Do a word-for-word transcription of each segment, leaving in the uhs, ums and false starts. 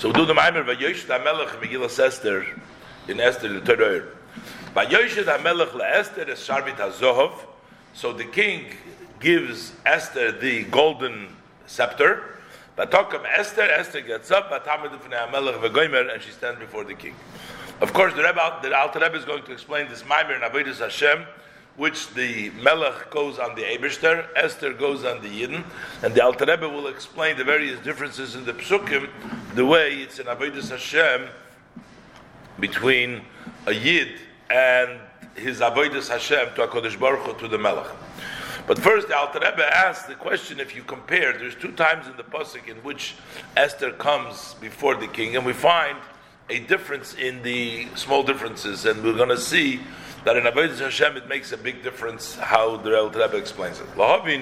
So we do the Maimer Vayoshid HaMelech Megillas Esther in Esther the Torah. Vayoshid HaMelech LeEsther es Sharbit HaZohov. So the king gives Esther the golden scepter. Batokam Esther, Esther gets up, Batamid Fnei HaMelech V'Goymer, and she stands before the king. Of course, the Rebbe, the Alter Rebbe is going to explain this Maimer in Avodas Hashem, which the Melech goes on the Eibishter, Esther goes on the Yidden, and the Alter Rebbe will explain the various differences in the Psukim, the way it's in Avodas Hashem between a Yid and his Avodas Hashem to HaKadosh Baruch Hu, to the Melech. But first, the Alter Rebbe asks the question: if you compare, there's two times in the pasuk in which Esther comes before the king, and we find a difference in the small differences, and we're going to see that in Avodas Hashem it makes a big difference how the Alter Rebbe explains it.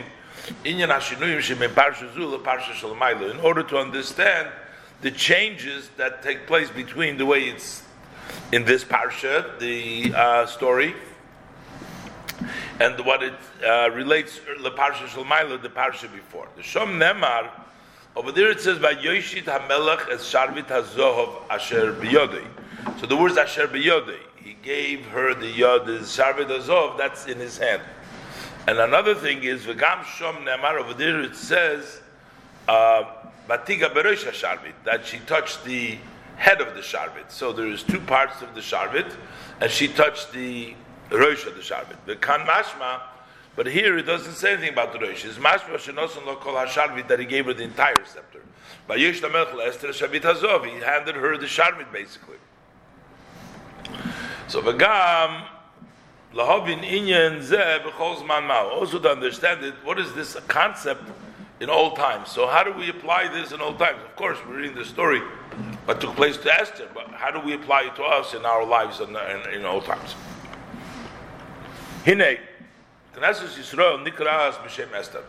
In order to understand the changes that take place between the way it's in this parsha, the uh, story, and what it uh, relates the parsha Shalmaila, the parsha before. The Shom Nemar over there it says by Yoshid HaMelech es Sharbit HaZohov Asher Biyodei. So the words Asher Biyodei, he gave her the Yod, the Sharbit HaZohov, that's in his hand. And another thing is V'gam Shom Nemar over there it says uh, Batiga Berosh HaSharbit, that she touched the head of the Sharbit. So there is two parts of the Sharbit, and she touched the Rosh of the Sharbit. The Kan Mashma, but here it doesn't say anything about the Rosh. It's Mashma Shenoson Lo Kol HaSharbit, that he gave her the entire scepter. By Yesh Lamelch Esther Shabit Hazov, he handed her the Sharbit basically. So V'gam Lahovin Inyan Zeh B'chol Zman Mao. Also to understand it, what is this concept in old times? So how do we apply this in old times? Of course, we're reading the story what took place to Esther, but how do we apply it to us in our lives in, in, in old times? Hine, Knesset Yisrael Nikras B'Shem Esther.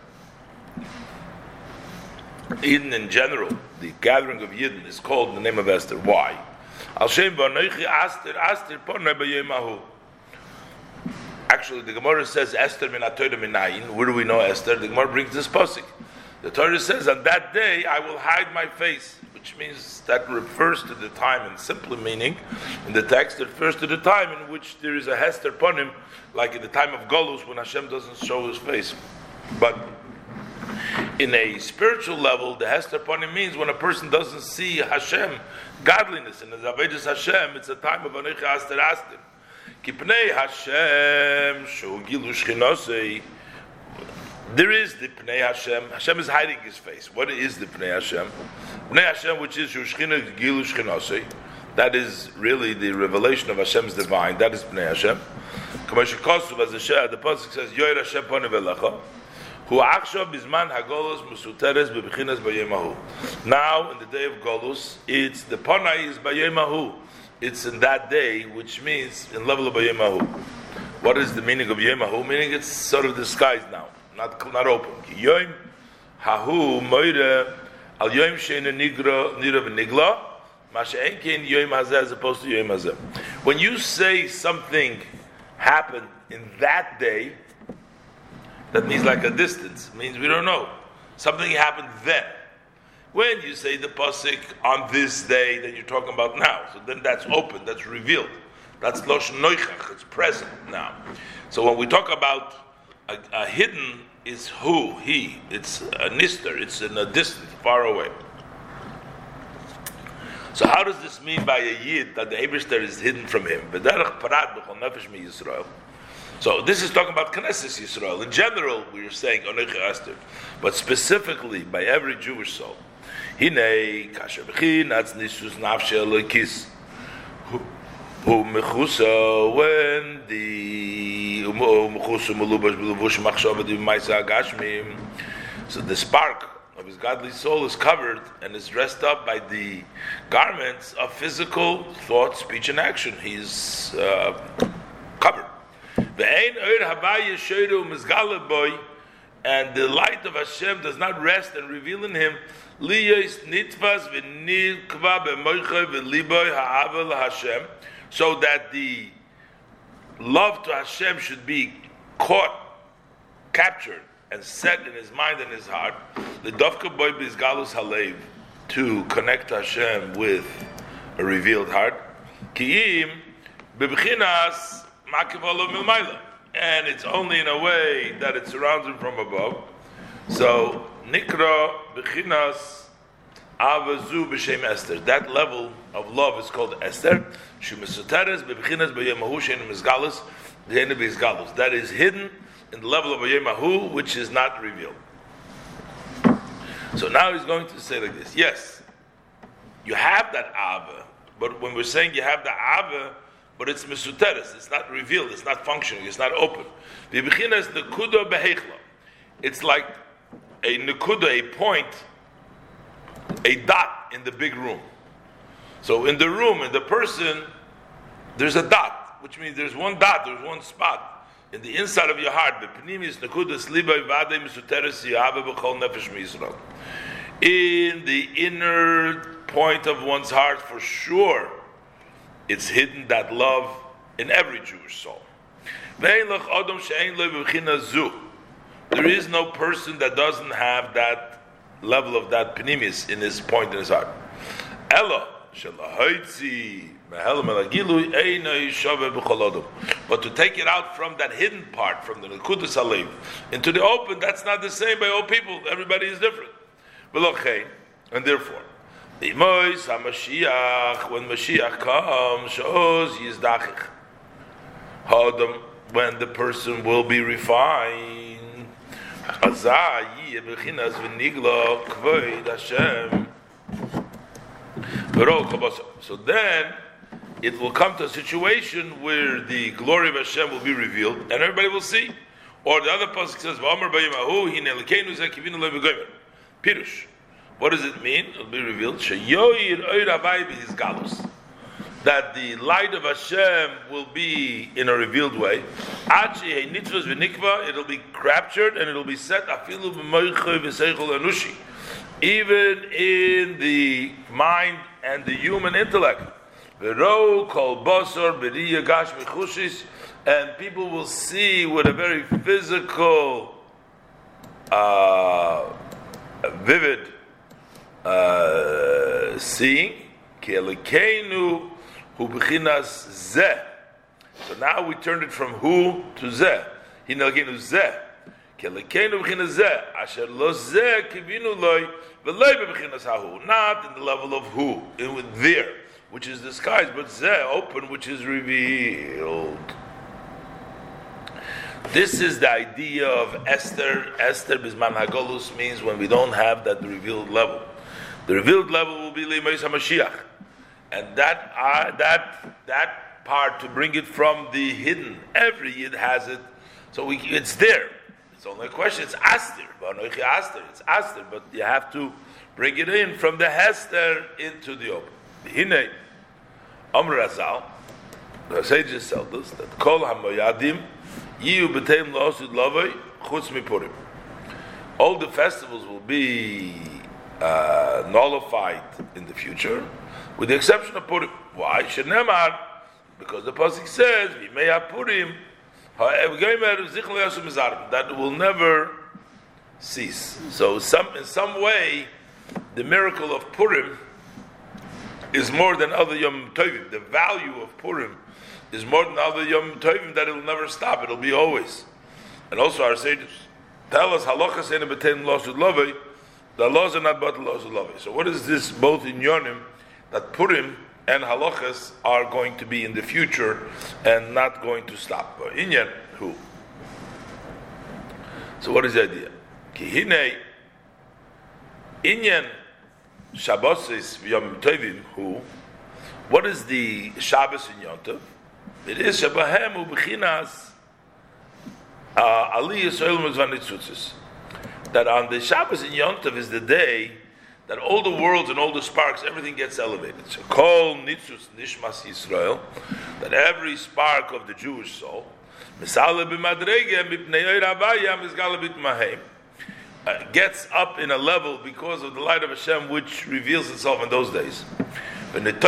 Eden in general, the gathering of Yidden is called in the name of Esther. Why? Al Shem V'Anoichi Aster Aster Pornei B'Yemahu. Actually, the Gemara says Esther min HaTorah minayin. Where do we know Esther? The Gemara brings this pasuk. The Torah says, "On that day I will hide my face," which means that refers to the time, and simply meaning, in the text, it refers to the time in which there is a Hester upon him, like in the time of Golus when Hashem doesn't show His face. But in a spiritual level, the Hester upon him means when a person doesn't see Hashem, godliness, and as Avodas Hashem, it's a time of Anoichi Aster Aster. Kipnei Hashem Shu Gilu Shchinosei. There is the Pnei Hashem. Hashem is hiding His face. What is the Pnei Hashem? Pnei Hashem, which is Yushchina Gilu Shchinosei. That is really the revelation of Hashem's divine. That is Pnei Hashem. K'moshe Kosuv, as the pasuk says, Yoir Hashem Pone Velecha. Hu Achshav Bizman Hagolos Musuteres B'Bechinas B'Yemahu. Now, in the day of Golus, it's the Ponai is B'Yemahu. It's in that day, which means in level of Yemahu. What is the meaning of Yemahu? Meaning it's sort of disguised now, not not open. Yom Hahu Moira Al Yom Sheina Nigra Nira V'Nigla Masha'enkin Yom Hazeh as opposed to Yom Hazeh. When you say something happened in that day, that means like a distance. It means we don't know. Something happened then. When you say the pasuk on this day, then you're talking about now. So then that's open, that's revealed. That's Loshen Noichach, it's present now. So when we talk about a, a hidden, is who, he, it's a nister, it's in a distance, far away. So how does this mean by a yid that the Eibishter is hidden from him? So this is talking about Knesset Yisrael. In general, we are saying Anoichi Aster, but specifically by every Jewish soul. Hine kasher b'chinatz nisus nafshe Elokis hu mechusa, when the mechusa melubash b'levush machshava d'maisa agashmim, so the spark of his godly soul is covered and is dressed up by the garments of physical thought, speech, and action. He's uh, covered. Ve'ein oir havaya shoyru mizgale boy, and the light of Hashem does not rest and reveal in him. Liyos nitvas v'nikva b'moicha v'liboy ha'avel Hashem, so that the love to Hashem should be caught, captured, and set in his mind and his heart. The dovka boy b'izgalus halev, to connect Hashem with a revealed heart. Ki'im bebchinas makivalo milmayla, and it's only in a way that it surrounds him from above. So nikra b'chinas avazu b'shem Esther. That level of love is called Esther. Shumesoteres b'chinas b'yemahu she'enu mizgalus she'enu b'izgalus. That is hidden in the level of b'yemahu, which is not revealed. So now he's going to say like this: yes, you have that ava, but when we're saying you have the ava, but it's mesuteres, it's not revealed, it's not functioning, it's not open. The b'chinas nekuda behechla. It's like a nekuda, a point, a dot in the big room. So in the room, in the person, there's a dot, which means there's one dot, there's one spot in the inside of your heart. In the inner point of one's heart, for sure, it's hidden, that love, in every Jewish soul. There is no person that doesn't have that level of that pnimis in his point in his heart. Ella shelahoitzi but to take it out from that hidden part, from the Nekudas Halev, into the open, that's not the same by all people. Everybody is different. And therefore, when Mashiach comes, when the person will be refined, so then it will come to a situation where the glory of Hashem will be revealed, and everybody will see. Or the other pasuk says, Pirush. What does it mean? It will be revealed. That the light of Hashem will be in a revealed way. It will be captured and it will be set even in the mind and the human intellect. And people will see with a very physical, uh, vivid uh, seeing. So now we turned it from who to zeh. Not in the level of who, in there, which is disguised, but zeh, open, which is revealed. This is the idea of Esther. Esther Bisman Hagolus means when we don't have that revealed level. The revealed level will be Leimos HaMashiach. And that uh, that that part, to bring it from the hidden, every Yid has it, so we, it's there. It's only a question, it's Aster. It's Aster, but you have to bring it in from the Hester into the open. Hine, Amr Razal, the sages tell us that Kol HaMoyadim Yiyu B'Teim L'Osud Lavoi Chutz Mipurim. All the festivals will be uh, nullified in the future, with the exception of Purim. Why? Shenemar, because the pasuk says, "V'mei Purim, that will never cease." So, some in some way, the miracle of Purim is more than other Yom Tovim. The value of Purim is more than other Yom Tovim, that it will never stop. It will be always. And also, our sages tell us, halachas eina b'tein losud lovei. The laws are not but laws of lovei. So, what is this? Both in Yonim, that Purim and halachas are going to be in the future and not going to stop. But Inyan, who? So what is the idea? Ki hinei Inyan Shabbosis v'Yom Tovim, who? What is the Shabbos in Yom Tov? It is Shabbahem u'b'chinas Aliyah Soilmus v'Nitzutzis. That on the Shabbos in Yom Tov is the day that all the worlds and all the sparks, everything gets elevated. So, Kol Nitzus Nishmas Yisrael, that every spark of the Jewish soul, gets up in a level because of the light of Hashem, which reveals itself in those days. And it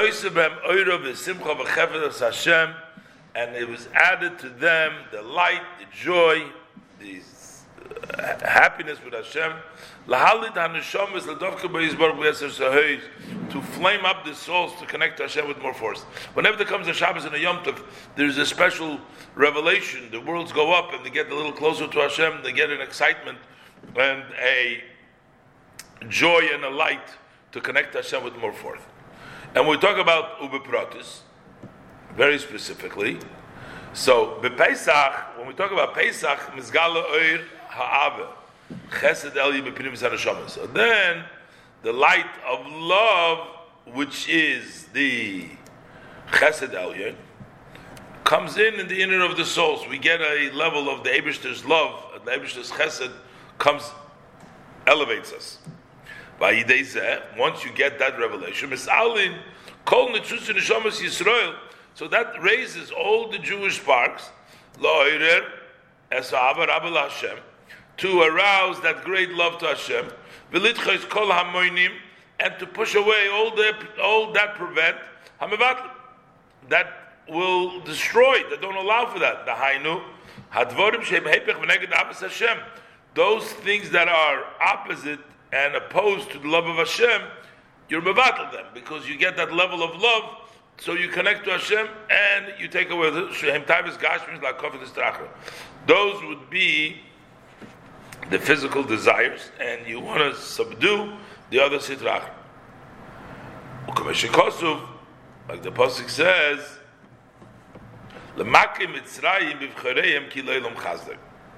was added to them the light, the joy, the happiness with Hashem. Lahalit haneshama is ledavka b'yizbar b'yeser sahois, to flame up the souls to connect to Hashem with more force. Whenever there comes a Shabbos and a Yom Tov, there's a special revelation. The worlds go up and they get a little closer to Hashem. They get an excitement and a joy and a light to connect to Hashem with more force. And we talk about ubepratis very specifically. So, Pesach, when we talk about Pesach, Mizgala Oir Ha'ave, Chesed Eli Bepinim Sanashamas. So then, the light of love, which is the Chesed Elyon, comes in in the inner of the souls. We get a level of the Eibishter's love, and the Eibishter's Chesed comes, elevates us. Once you get that revelation, Mis'alin, Kol Nitzutz Neshamas Yisrael, so that raises all the Jewish sparks, La'oirer Esa'ava Rabel Hashem, to arouse that great love to Hashem, V'litchos Kol HaMoinim, and to push away all the all that prevent Hamavatlim, that will destroy, that don't allow for that. The Hainu Hadvorim Shem Hepech V'neged Abbas Hashem, those things that are opposite and opposed to the love of Hashem, you're mevatel them because you get that level of love. So you connect to Hashem and you take away the Shehem Tavis Gashmis like Kofet Estracha. Those would be the physical desires, and you want to subdue the other Sitrach. Like the Pasuk says, L'makim Mitzrayim b'vchoreim ki lo'elam chazdek.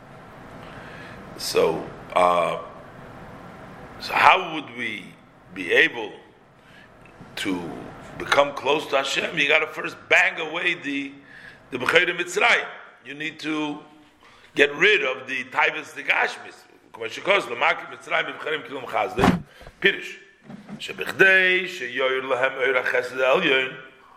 So, uh, so how would we be able to become close to Hashem? You got to first bang away the the B'chayre Mitzrayim. You need to get rid of the Taivas the Gashmis. K'mashikos l'makim Mitzrayim b'chayrim kilom chazdei. Pirish shebichdei sheyoyer lahem oira chesed elyon.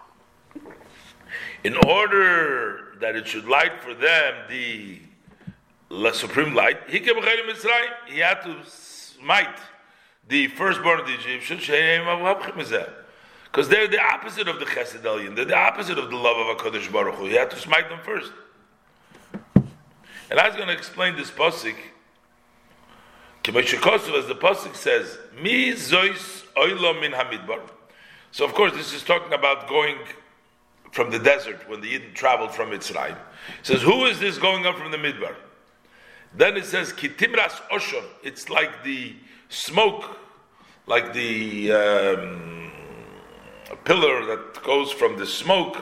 In order that it should light for them the supreme light, he came B'chayre Mitzrayim. He had to smite the firstborn of the Egyptians. Shehem avavchim ezeh. Because they're the opposite of the Chesed Elyon. They're the opposite of the love of HaKadosh Baruch Hu. You have to smite them first. And I was going to explain this pasuk. As the pasuk says, Mi zois oilo min hamidbar. So of course this is talking about going from the desert when the Yidden traveled from Mitzrayim. It says, who is this going up from the midbar? Then it says, Kitimras oshon. It's like the smoke, like the... Um, a pillar that goes from the smoke,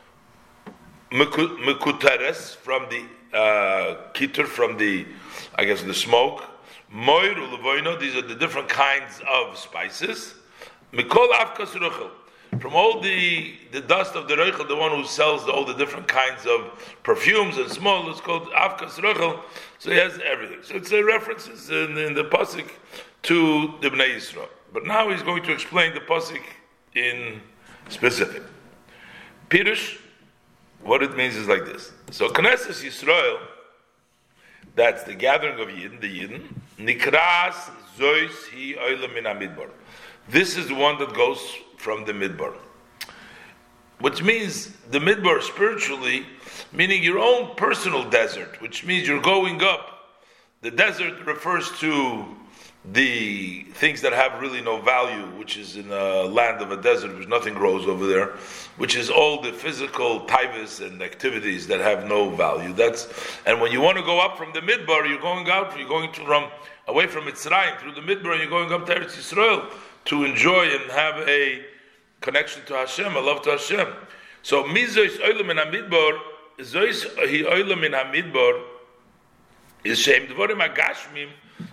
mekuteres, from the uh, kitur, from the, I guess, the smoke. Moir ulevoino, these are the different kinds of spices. Mikol afkas ruchel, from all the the dust of the ruchel, the one who sells the, all the different kinds of perfumes and small, it's called afkas ruchel. So he has everything. So it's a references in, in the pasuk to the Bnei Yisrael. But now he's going to explain the pasuk in specific. Pirush, what it means is like this. So Knesset Yisrael, that's the gathering of Yidden, the Yidden, Nikras Zois Hi Oila Min HaMidbar. This is the one that goes from the Midbar. Which means the Midbar spiritually, meaning your own personal desert, which means you're going up. The desert refers to the things that have really no value, which is in a land of a desert, which nothing grows over there, which is all the physical taivas and activities that have no value. That's and when you want to go up from the midbar, you're going out, you're going to from away from Mitzrayim through the midbar, and you're going up to Eretz Yisrael to enjoy and have a connection to Hashem, a love to Hashem. So mizois oilam in hamidbar, zois hi oilam in hamidbar is shem dvorim agashmim.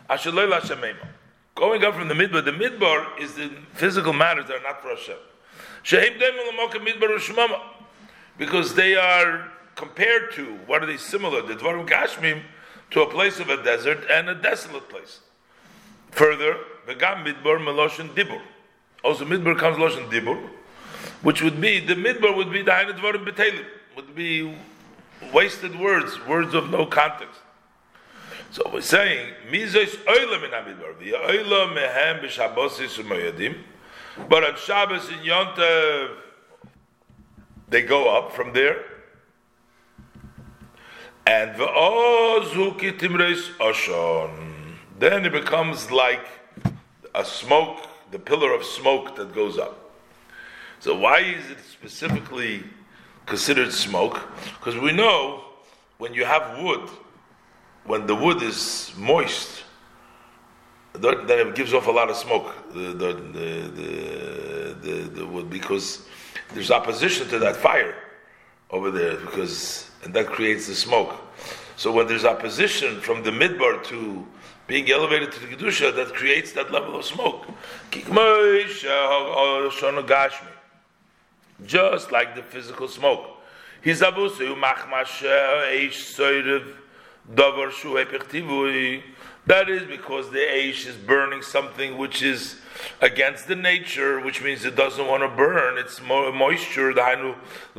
Going up from the midbar, the midbar is the physical matters that are not for Hashem. Because they are compared to, what are they similar? The Dvarim Gashmim to a place of a desert and a desolate place. Further, Vegam midbar meloshen dibur. Also, midbar comes loshen dibur, which would be the midbar would be the Hainu Dvarim B'Teilim, would be wasted words, words of no context. So we're saying, Mizois oila min hamidbar, v'oila mehem b'shabbosis u'moyadim, but on Shabbos and Yom Tov, they go up from there, And v'ozu kitimreis oshon. Then it becomes like a smoke, the pillar of smoke that goes up. So why is it specifically considered smoke? Because we know when you have wood, when the wood is moist, then it gives off a lot of smoke, the the the, the, the, the wood, because there's opposition to that fire over there, because and that creates the smoke. So when there's opposition from the midbar to being elevated to the kedusha, that creates that level of smoke. Just like the physical smoke. That is because the Eish is burning something which is against the nature, which means it doesn't want to burn. It's mo- moisture. That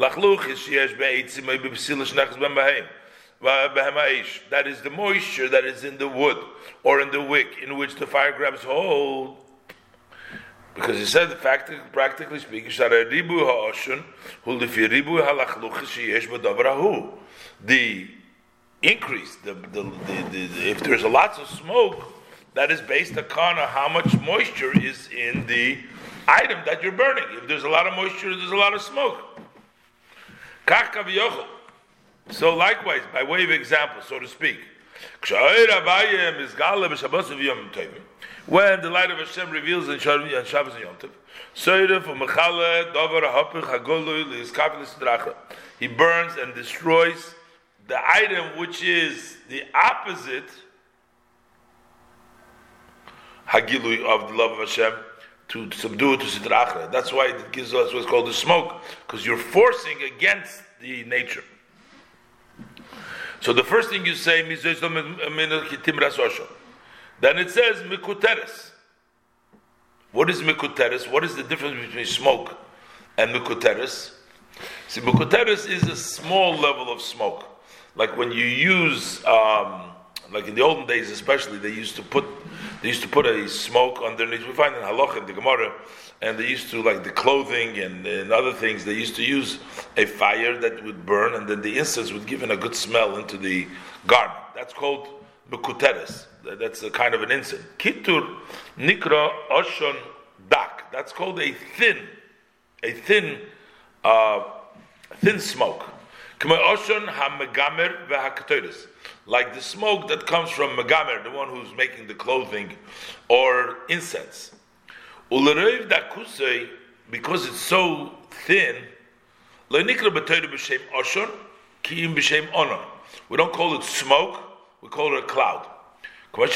is the moisture that is in the wood or in the wick in which the fire grabs hold. Because he said, practically speaking, the increase, the, the, the, the, if there's a lots of smoke, that is based upon how much moisture is in the item that you're burning. If there's a lot of moisture, there's a lot of smoke. So likewise, by way of example, so to speak, when the light of Hashem reveals in Shabbos and Yom Tov, he burns and destroys the item which is the opposite Hagilui of the love of Hashem, to subdue it to Sitra Achra. That's why it gives us what's called the smoke, because you're forcing against the nature. So the first thing you say, then it says Mikuteres. What is Mikuteres? What is the difference between smoke and Mikuteres? See, Mikuteres is a small level of smoke. Like when you use, um, like in the olden days especially, they used to put they used to put a smoke underneath. We find in Halach and the Gemara, and they used to, like the clothing and, and other things, they used to use a fire that would burn, and then the incense would give in a good smell into the garment. That's called Mekuteres. That's a kind of an incense. Kitur Nikra Oshon Dak. That's called a thin, a thin, uh, thin smoke. Like the smoke that comes from Megamer, the one who's making the clothing or incense. Because it's so thin, we don't call it smoke, we call it a cloud. We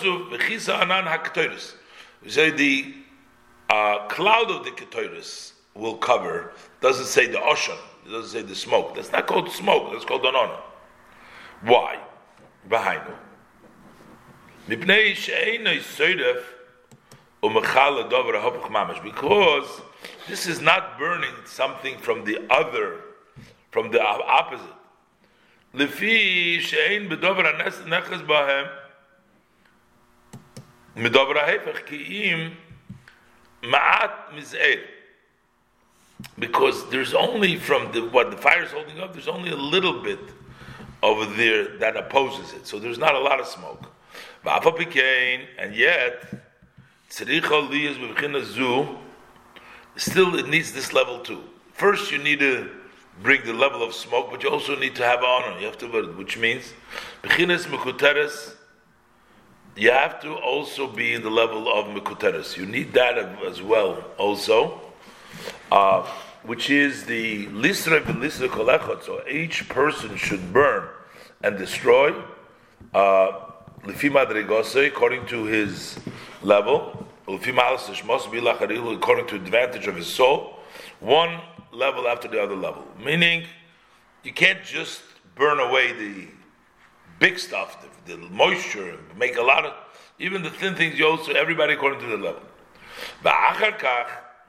say the uh, cloud of the Ketoris will cover, doesn't say the ocean. It doesn't say the smoke. That's not called smoke. That's called anona. Why? V'hainu. Because this is not burning something from the other, from the opposite. Lefi she'ein b'dover ha'nechas b'hem m'dover ha'hefech ki'im ma'at miz'er. Because there's only from the, what the fire is holding up, there's only a little bit over there that opposes it. So there's not a lot of smoke. And yet, still it needs this level too. First you need to bring the level of smoke, but you also need to have honor. You have to, which means, you have to also be in the level of Mekuteres. You need that as well also. Uh, which is the lisra v'lisra kolechot. So each person should burn and destroy lefi madrigosei, according to his level, lefi malas ishmos bilacharilu, according to the advantage of his soul, one level after the other level. Meaning, you can't just burn away the big stuff, the, the moisture, make a lot of, even the thin things. You also, everybody according to the level. V'achar kach.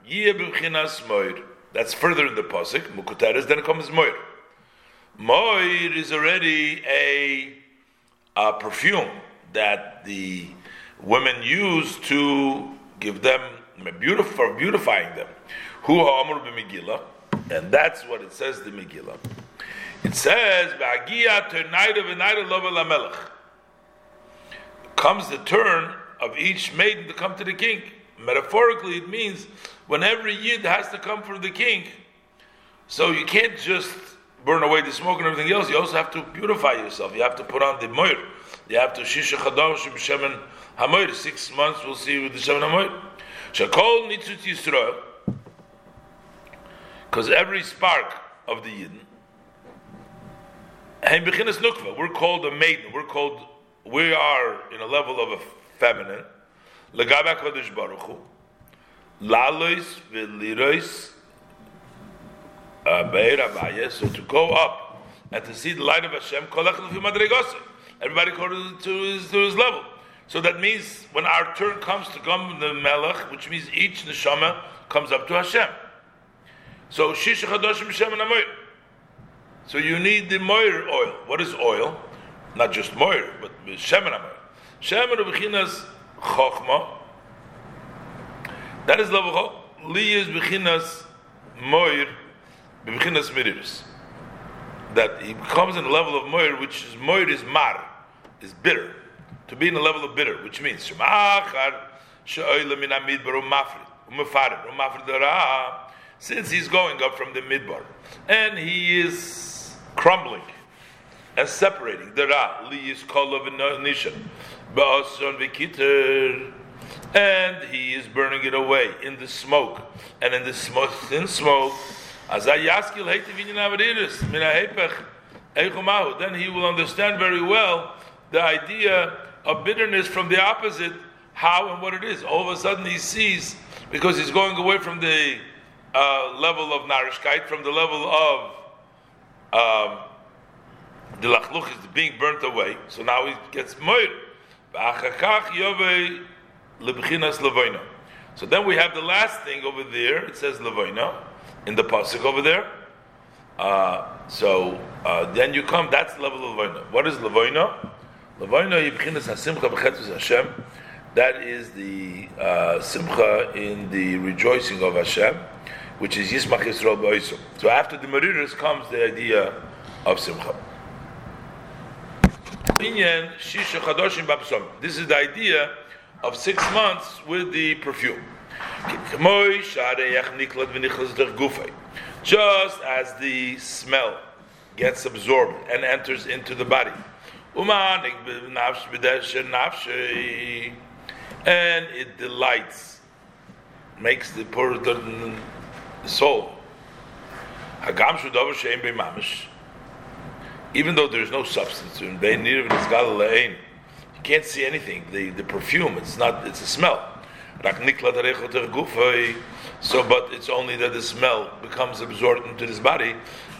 That's further in the pasuk. Mukuteres, then it comes moir. Moir is already a, a perfume that the women use to give them beautiful, for beautifying them. Hu ha'amur b'Megillah, and that's what it says the Megillah. It says, "Ba'agia ternaida v'naida lova lamelech." Comes the turn of each maiden to come to the king. Metaphorically, it means when every yid has to come for the king. So you can't just burn away the smoke and everything else. You also have to purify yourself. You have to put on the moir. You have to shisha chadosh b'shemen hamoir. Six months we'll see with the shemen hamoir. Shakol nitzut Yisrael, because every spark of the yidden, hein beginnes nukva. We're called a maiden. We're called. We are in a level of a feminine. Legabak Kodesh Baruch Hu, lalois v'lirois be'er Abaye. So to go up and to see the light of Hashem, kolach l'fi madregose. Everybody according to his to his level. So that means when our turn comes to come the Melech, which means each neshama comes up to Hashem. So shish chadoshim shemen hamoir. So you need the moir oil. What is oil? Not just moir, but shemen hamoir. Shemen u'bechinas chokhmah. That is level chok. Li is bechinas moir, bechinas miriris. That he comes in the level of moir, which is moir is mar, is bitter. To be in the level of bitter, which means since he's going up from the midbar and he is crumbling and separating the ra li is kol of nishan ba'ason v'kiter, and he is burning it away in the smoke, and in the smoke, thin smoke, as I yaskil heitiv inyan avadiris min ha'hepech eichumahu, then he will understand very well the idea of bitterness from the opposite, how and what it is. All of a sudden he sees, because he's going away from the uh, level of narishkeit, from the level of um, the lachluch is being burnt away. So now he gets moir. So then we have the last thing over there. It says levoina in the pasuk over there. Uh, so uh, then you come. That's the level of levoina. What is levoina? That is the uh, simcha in the rejoicing of Hashem, which is Yismach Yisrael Ba'osom. So after the Mariris comes the idea of simcha. This is the idea of six months with the perfume. Just as the smell gets absorbed and enters into the body. And it delights, makes the poor the soul. Even though there's no substance to it, you can't see anything. The, the perfume, it's not, it's a smell. So, but it's only that the smell becomes absorbed into this body.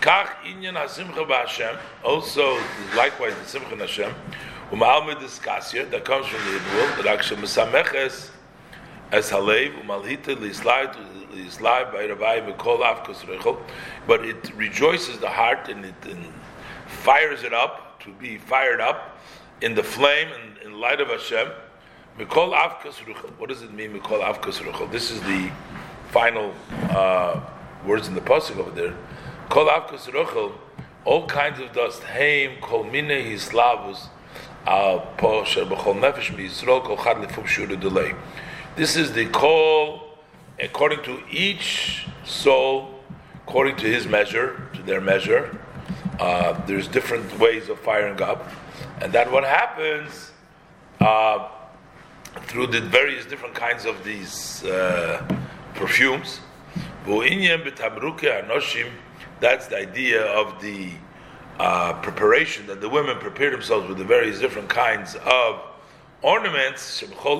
Also, likewise, the simcha in Hashem, that comes from the Hebrew, as halev umalhita lislai lislai by Rabbi Mikol Avkos Rechel, but it rejoices the heart and it and fires it up to be fired up in the flame and in light of Hashem. Mikol Avkos Rechel. What does it mean, Mikol Avkos Rechel? This is the final uh, words in the pasuk over there. Kol Avkos Rechel, all kinds of dust. Heim kol mine hislavus al po sher b'chol nefesh b'Yisrael kol chad lefum shura delay. This is the call according to each soul, according to his measure, to their measure. Uh, there's different ways of firing up, and that what happens uh, through the various different kinds of these uh, perfumes. That's the idea of the uh, preparation that the women prepare themselves with the various different kinds of ornaments.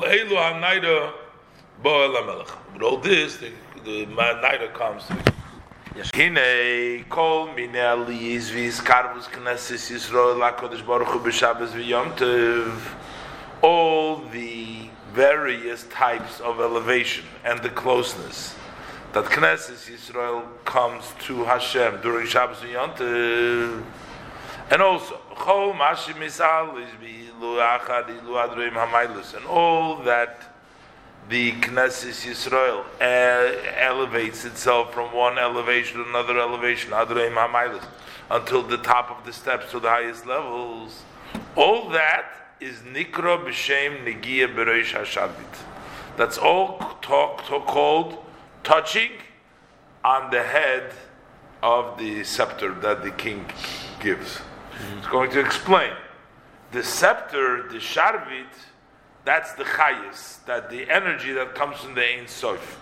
With all this, the, the Naida comes to Hine kol minel yizvis karvus knesses Yisrael lakodesh baruch hu b'Shabbos v'Yom Tov. All the various types of elevation and the closeness that Knesset Yisrael comes to Hashem during Shabbos and Yom Tov, and also chol mashim misal is bi'ilu achad ilu adroim hamaylos, and all that the Knesset Yisrael uh, elevates itself from one elevation to another elevation, Adreim HaMailas, until the top of the steps to the highest levels. All that is Nikra B'Shem Negiya B'Reish HaSharvit. That's all talk, talk, called touching on the head of the scepter that the king gives. Mm-hmm. It's going to explain. The scepter, the Sharvit, that's the Chayis, that the energy that comes from the Ein Sof.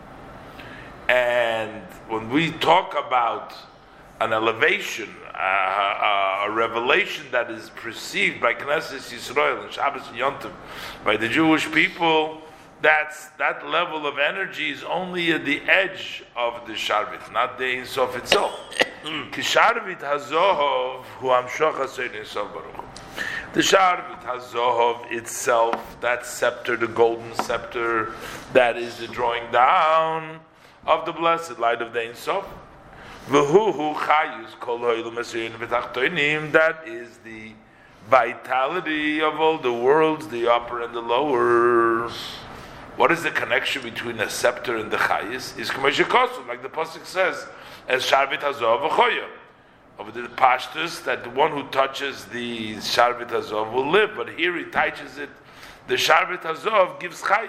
And when we talk about an elevation, uh, uh, a revelation that is perceived by Knesset Yisrael and Shabbos and Yom Tov, by the Jewish people, that's that level of energy is only at the edge of the Sharvit, not the Ein Sof itself. Ki Sharvit hazohov hu hamshoch hasein Ein Sof baruch hu. The Sharvit hazohov itself, that scepter, the golden scepter, that is the drawing down of the blessed light of the Ein Sof. V'hu chayus kol ha'olam ha'sein v'tachtonim. That is the vitality of all the worlds, the upper and the lower. What is the connection between a scepter and the chayis? Is k'moshe kosu, like the pasuk says, as Sharvit hazov v'choya. Of the pashtus, that the one who touches the Sharvit hazov will live, but here he touches it. The Sharvit hazov gives chayis.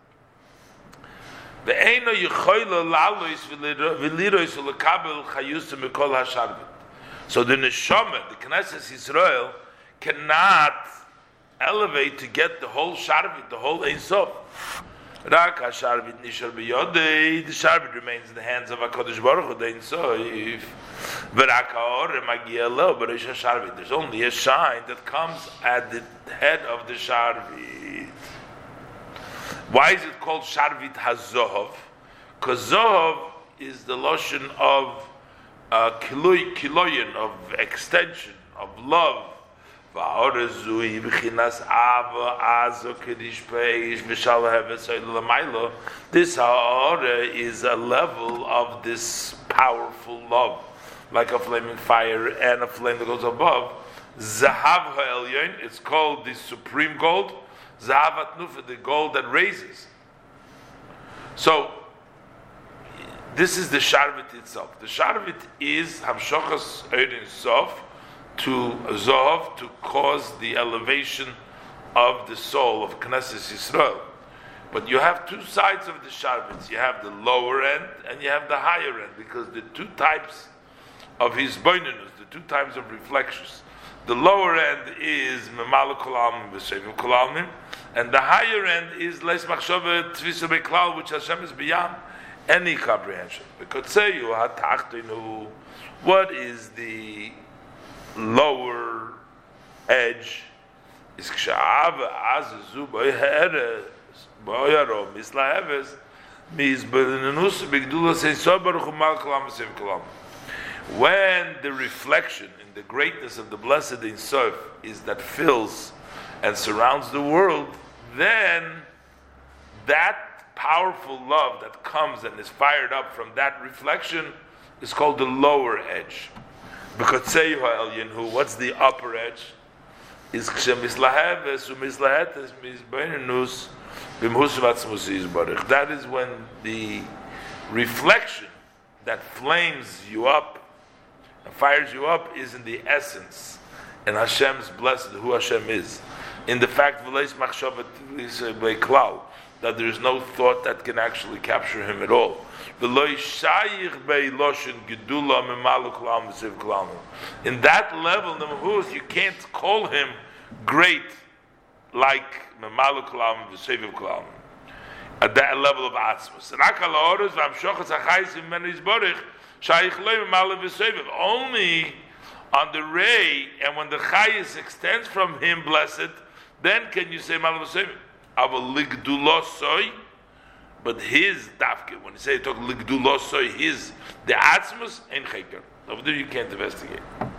Ve'eino yichoyla lalois v'lirois v'lekabel chayusim mikol haSharvit. So the neshama, the Knesset Yisrael, cannot elevate to get the whole Sharvit, the whole Ein Sof. Rak haSharvit nishar b'yodei. The Sharvit remains in the hands of HaKadosh Baruch Hu, the Ein Sof. V'rak ha'or magia lo b'reish haSharvit. There's only a shine that comes at the head of the Sharvit. Why is it called Sharvit HaZohov? Because Zohov is the lotion of uh, kiloyin, of extension, of love. This ha'ora is a level of this powerful love, like a flaming fire and a flame that goes above. Zahav ha'elyon, it's called the supreme gold. Zahavat Nufa, the gold that raises. So, this is the Sharvit itself. The Sharvit is Hamshochas Ein Sof to Zohov, to cause the elevation of the soul of Knesset Yisrael. But you have two sides of the Sharvits. You have the lower end and you have the higher end, because the two types of his boinenus, the two types of reflections. The lower end is Memala Kol Almin V'Shevim Kol Almin, and the higher end is Leis Machshava Tvisa Beklal, which Hashem is beyond any comprehension. Because say you Hatachtinu, what is the lower edge? Is Kshav Azazu Boyeres Boyaro Mislaheves Mis Benenus Bigdula Sein Sobaruch Mal Kol Almin V'Shevim Kol Almin. When the reflection in the greatness of the blessed Ein Sof is that fills and surrounds the world, then that powerful love that comes and is fired up from that reflection is called the lower edge. Because Tzeihu Elyon, what's the upper edge? Is Ksemislaheves umislahetes misbeinenus b'mhusuvatzmus yizbarich. That is when the reflection that flames you up and fires you up is in the essence, and Hashem's blessed, who Hashem is, in the fact that there is no thought that can actually capture him at all. In that level, you can't call him great like at that level of Atzmus. Only on the ray, and when the Chayis extends from him, blessed, then can you say Malav V'Sevim. Aval Ligdulosoi, but his Dafke, when you say talk Ligdulosoi, his, the Atzmus, ain't Cheker. Over there you can't investigate.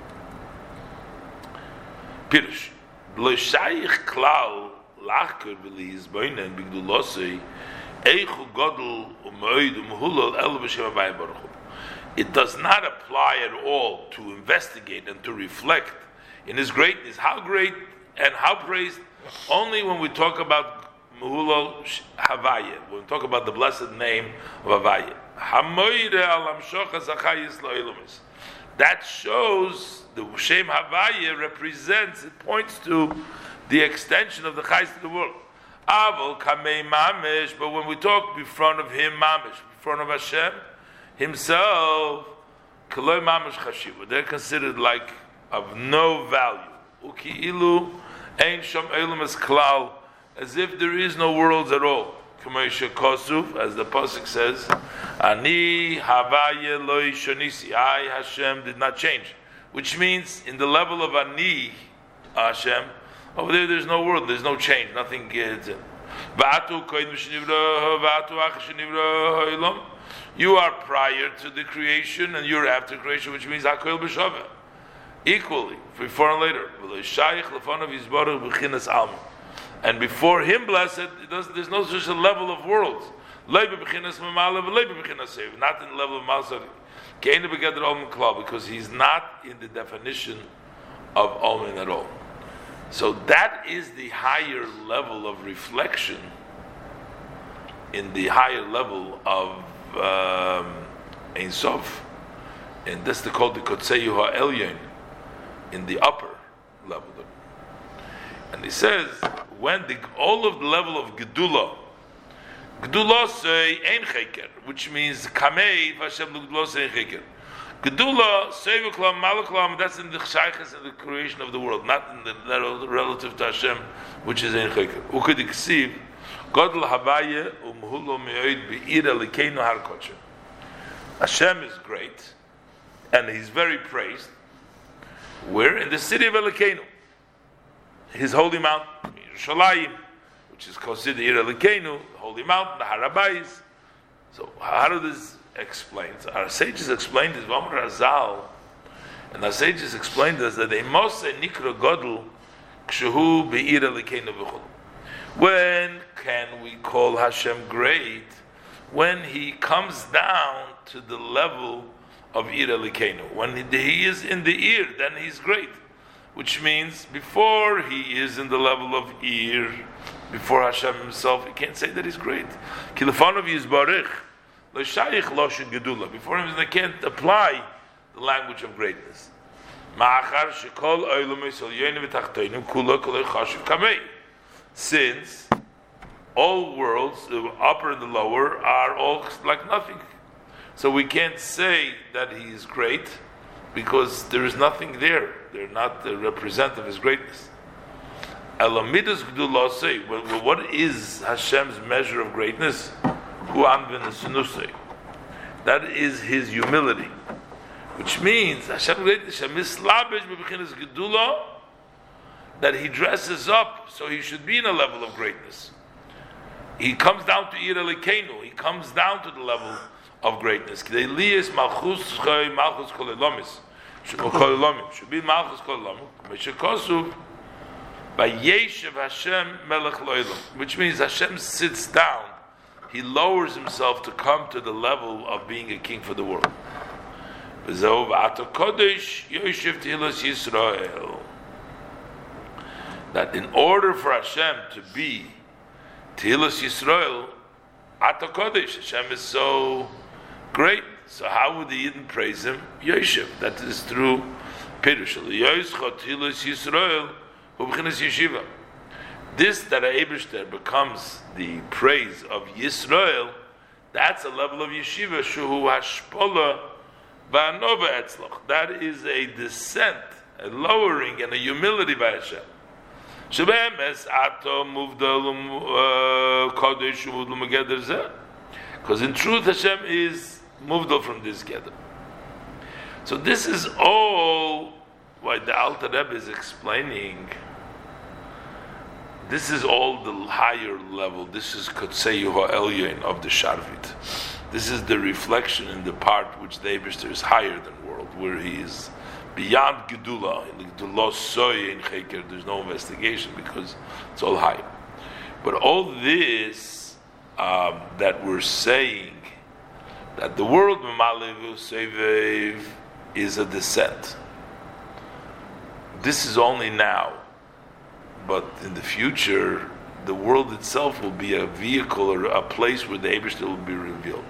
Pirush. Lo Shaykh Klal, Lachker V'Liz, Boinen, Bigdulosoi, Eichu Godel, Umoid, Umhulol, El B'Shem Abayim Baruch Hu. It does not apply at all to investigate and to reflect in his greatness. How great and how praised? Only when we talk about Mehulal Havaya. When we talk about the blessed name of Havaya. Hamoire al Hamshocha Zachayis Lo'ilumis. That shows the Shem Havaya represents, it points to the extension of the Chayis to the world. Avol Kamei Mamish, but when we talk in front of him, Mamish, in front of Hashem himself, Kaloi Mamish Chashiva, they're considered like of no value. Uki'ilu Ein Shom Eilumas Klal, as if there is no worlds at all. K'moishe Kosuf, as the pasuk says, Ani Havaya Loi Shonisi, I Hashem did not change, which means in the level of Ani Hashem, over there there's no world, there's no change, nothing gets in. You are prior to the creation and you're after creation, which means Hakoil B'Shaveh. Equally, before and later. And before him, blessed, it does, there's no such a level of worlds. Not in the level of Malsari. Because he's not in the definition of Omen at all. So that is the higher level of reflection in the higher level of um, Ein Sof. And that's the called the Kotseyu HaElyon, in the upper level. And he says, when the all of the level of Gedula, Gedula say Ein Cheker, which means Kamei Vashem Gedula say Ein Cheker. Gedula, Seivuklam, Maluklam, that's in the Shaykhs and the creation of the world, not in the, the relative to Hashem, which is Ein Cheker. Uked Iksiv, Godel Havaya, Umhulo Me'oid Be'ira Likeinu Har Kodshem. Hashem is great, and He's very praised. We're in the city of Elokeinu, His holy mountain, Yerushalayim, which is considered Ir Elokeinu, the holy mountain, the Harabayis. So how do this explain? So our sages explained this, Vamar Razal, and our sages explained this, that they must say Nikra Godel Kshehu Be'ir Elokeinu V'chol. When can we call Hashem great? When He comes down to the level of Ir Elokeinu. When he, he is in the ear, then He's great. Which means before He is in the level of ear, before Hashem Himself, He can't say that He's great. Kilefanov Yizbarich, Lo Shayich Loshin Gedula. Before Him, they can't apply the language of greatness. Ma'achar Shekol Oilum Yisol Yonim V'Tachtoinu Kula Kolei Chashiv Kamei. Since all worlds, the upper and the lower, are all like nothing. So we can't say that He is great because there is nothing there. They're not the representative of His greatness. Elamidas Gdula say, what is Hashem's measure of greatness? That is His humility, which means Hashem's greatness that He dresses up, so He should be in a level of greatness. He comes down to Ir Elokeinu. He comes down to the level of greatness. Should be Malchus Kol by Yeshiv Hashem Melech Lo'ilam, which means Hashem sits down. He lowers Himself to come to the level of being a king for the world. That in order for Hashem to be Tehillas Yisrael, Ata Kodesh, Hashem is so great. So how would the Yidden praise Him? Yoshev. That is through Pirush. Yoshcha Tehillas Yisrael, Ubchinas Yeshiva. This that Eibishter becomes the praise of Yisrael, that's a level of Yeshiva. Shuhu Hashpola Va'anova Etzloch. That is a descent, a lowering, and a humility by Hashem. Because in truth Hashem is movdal from this gather. So this is all why the Alter Rebbe is explaining. This is all the higher level. This is Kotseyu HaElyon of the Sharvit. This is the reflection in the part which the Eibishter is higher than world, where he is beyond Gedula. There's no investigation because it's all high. But all this um, that we're saying, that the world is a descent. This is only now, but in the future the world itself will be a vehicle or a place where the Eibishter will be revealed.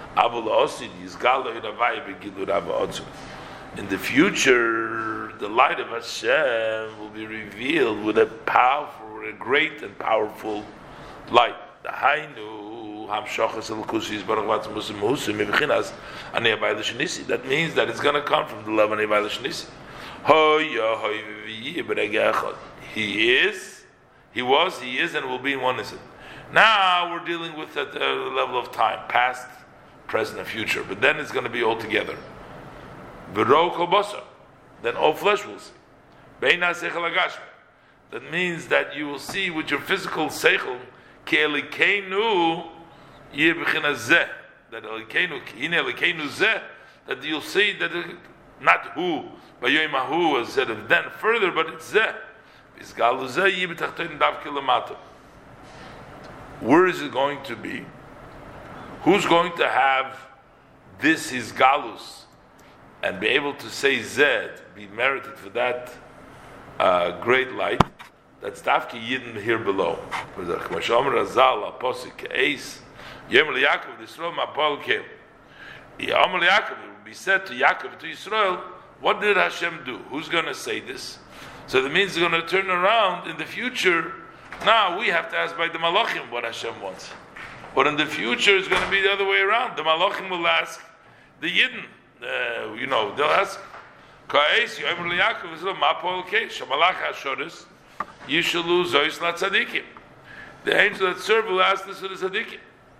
In the future, the light of Hashem will be revealed with a powerful, a great and powerful light. The Hainu Hamshachas Elokusis Baruch Vatzim Musim Musim Mebichinas Ani Avayla Shnisi. That means that it's going to come from the love of Ani Avayla Shnisi. He is, he was, he is, and will be in one instant. Now we're dealing with at the level of time, past, present, and future. But then it's going to be all together. Then all flesh will see. That means that you will see with your physical seichel that that you'll see that it, not who, but Yoimahu was said of then further, but it's zeh. Where is it going to be? Who's going to have this his galus and be able to say zed, be merited for that uh, great light? That's Dafki Yidden here below. It will be said to Yaakov, to Yisrael, what did Hashem do? Who's going to say this? So that means it's going to turn around in the future. Now we have to ask by the Malachim what Hashem wants. But in the future it's going to be the other way around. The Malachim will ask the Yidden. Uh, you know, they'll ask, the angel that serve will ask this to the tzaddikim.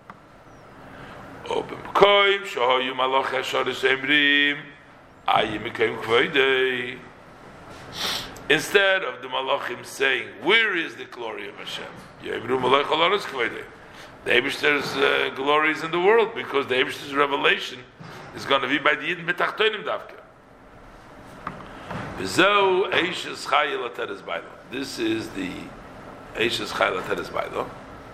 Instead of the malachim saying, where is the glory of Hashem? The Eibishter's uh, glory is in the world, because the Eibishter's revelation is going to be by the Yidden Betachtonim Davka. This is the Eishes Chayil Ateres Bailo.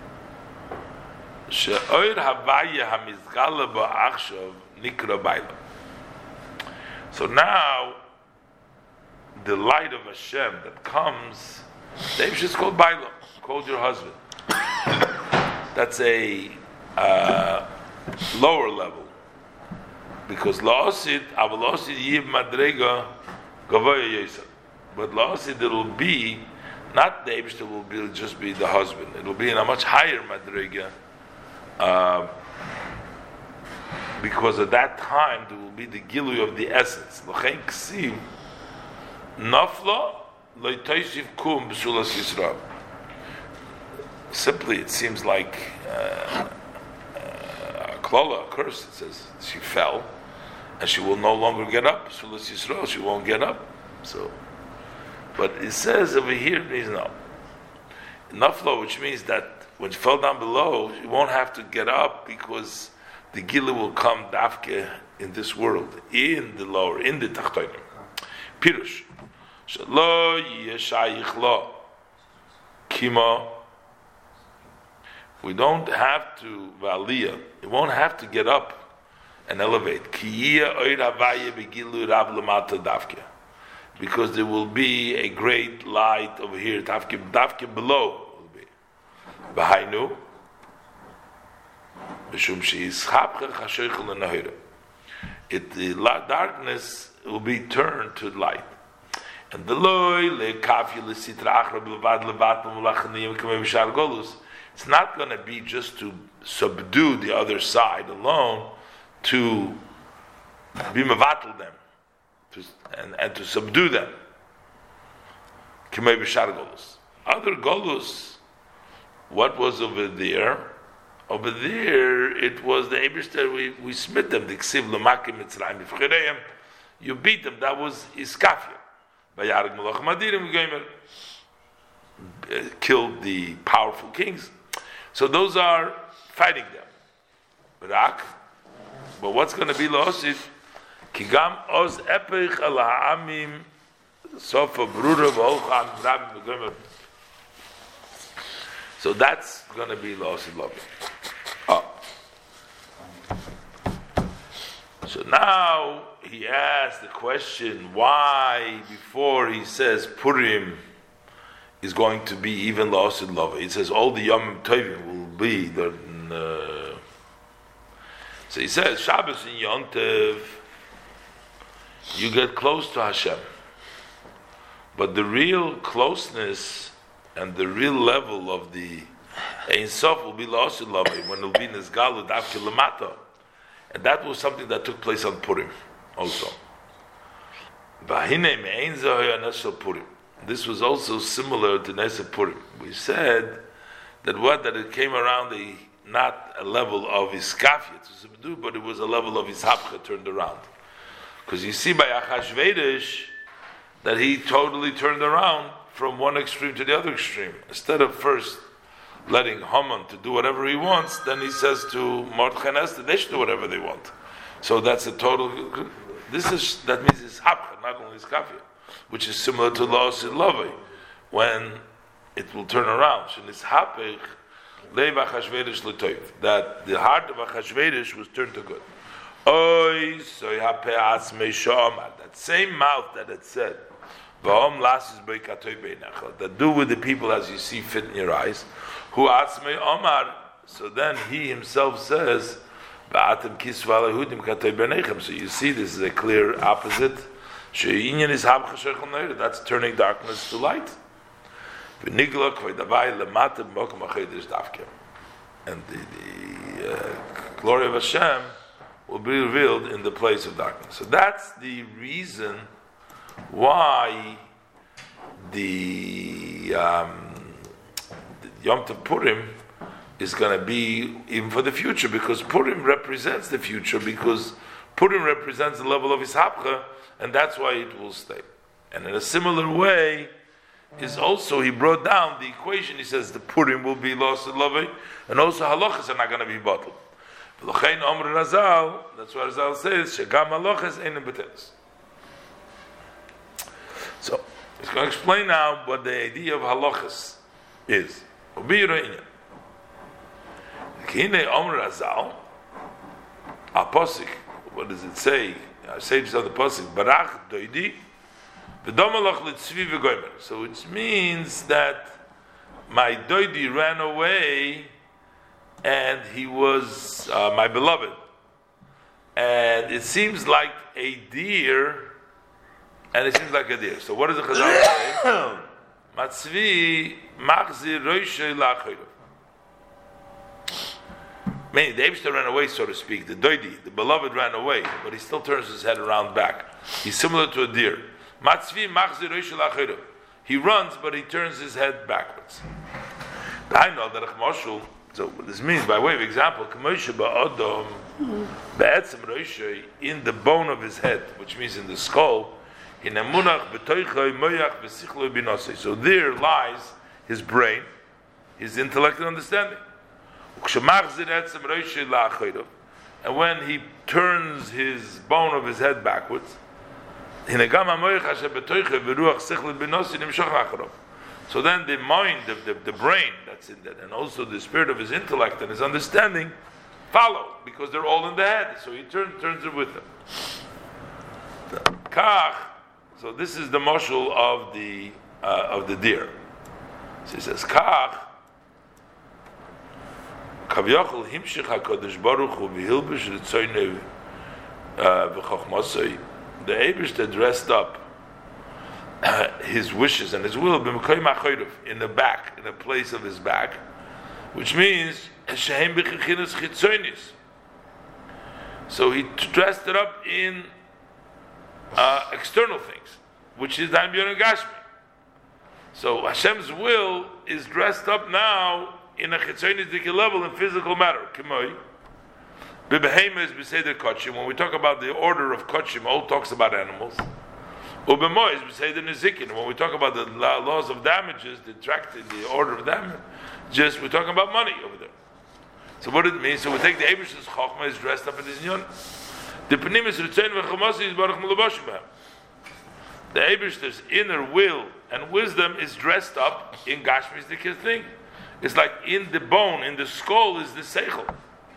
She'oir Havaya Hamizgala Ba'achshav Nikra Bailo. So now, the light of Hashem that comes, the Eish is called Bailo, called your husband. That's a uh, lower level, because La'osid, Aval La'osid Yib Madrega Gavoya Yesod. But La'osid, it will be not the Eish, will be just be the husband. It will be in a much higher Madrega, uh, because at that time there will be the Gilui of the essence. L'chein Ksiv Nafla Le'toisiv Kum B'sulas Yisrael. Simply, it seems like uh, a klola, a curse. It says she fell, and she will no longer get up. B'sulas Yisrael, she won't get up. So, but it says over here, it means no. Nafla, which means that when she fell down below, she won't have to get up, because the gila will come dafke in this world, in the lower, in the tachtonim. Pirush. Shelo yeshayich lo kima. We don't have to valiyah. It won't have to get up and elevate. Kiya oir havaya begilu rav lamata dafke. Because there will be a great light over here, dafke dafke below will be. B'hainu. B'shum she'ischapcha chashoichel l'nahira. It the darkness will be turned to light. And the loy le'kafyu l'sitra achra b'levad levat l'mulachaniyim k'mei b'shar golus. It's not going to be just to subdue the other side alone, to be mevatel them, to, and, and to subdue them. K'mei b'shar golus. Other golus, what was over there? Over there, it was the Eibishter, we, we smit them, the Ksiv l'makim mitzrayim b'fchireim, you beat them, that was iskafya. V'yareg melach madirim v'gomer, killed the powerful kings. So those are fighting them. Rak, but what's going to be losid? Kigam oz epich al ha'amim sofa brura v'olcha am rabim v'gomer. So that's going to be losid loving. Oh. So now he asks the question, why before he says Purim is going to be even lost in love. It says all the Yom Tovim will be the. Uh, so he says Shabbos and Yom Tov, you get close to Hashem, but the real closeness and the real level of the Ein Sof will be lost in love when it will be Nizgalu Davke Lamata, and that was something that took place on Purim also. V'hinei me'ein zahoya nesel Purim. This was also similar to Nesel Purim. We said that what that it came around a not a level of iskafia to subdue, but it was a level of ishapcha turned around. Because you see by Achashverosh that he totally turned around from one extreme to the other extreme. Instead of first letting Haman to do whatever he wants, then he says to Mordechai and Esther, they should do whatever they want. So that's a total. This is that means ishapcha, not only iskafia, which is similar to Laos in Lovei, when it will turn around. That the heart of Achashverosh was turned to good. That same mouth that had said, that do with the people as you see fit in your eyes. So then he himself says, so you see this is a clear opposite. That's turning darkness to light. And the, the uh, glory of Hashem will be revealed in the place of darkness. So that's the reason why the, um, the Yom Tov Purim is going to be even for the future, because Purim represents the future, because Purim represents the level of Ishapcha, and that's why it will stay. And in a similar way, is also he brought down the equation. He says the Purim will be lost in Lovei, and also halachas are not going to be bottled. That's what Razal says. Shegam halachas einem betelis. So he's going to explain now what the idea of halachas is. Kine Omer Razal, a posik. What does it say? I say this on the posik. Barach doidi. So it means that my doidi ran away, and he was uh, my beloved. And it seems like a deer, and it seems like a deer. So what does the Chazal say? Matzvi machzir roishay la'achayov. Meaning the Eibshter ran away, so to speak. The doidi, the beloved, ran away, but he still turns his head around back. He's similar to a deer. Matzvi machzir roishay la'achayov. He runs, but he turns his head backwards. I know that Moshul. So what this means, by way of example, in the bone of his head, which means in the skull, so there lies his brain, his intellect and understanding. And when he turns his bone of his head backwards, so then the mind, the, the, the brain that's in that, and also the spirit of his intellect and his understanding follow, because they're all in the head. So he turn, turns it with him. Kach. So this is the mashal of the uh, of the deer. So he says, Kach. Kaviyachol himshich hakadosh baruch hu v'hilbish ritzoynei v'chochmasei. The Eibishter dressed up Uh, his wishes and his will in the back, in the place of his back, which means so he dressed it up in uh, external things, which is Daim Yon Gashmi. So Hashem's will is dressed up now in a chitzonis level, in physical matter. When we talk about the order of Kochim, all talks about animals. Ubemois, we say the Nezikin. When we talk about the laws of damages, the tract, the order of damage, just we're talking about money over there. So what it means? So we take the Eibishter's Chochmah is dressed up in his Nyon. The Penimis Ritzayin v'Chamasi is Baruch Melubashim B'hem. The Eibishter's inner will and wisdom is dressed up in Gashmi's Dikir thing. It's like in the bone, in the skull is the Seichel.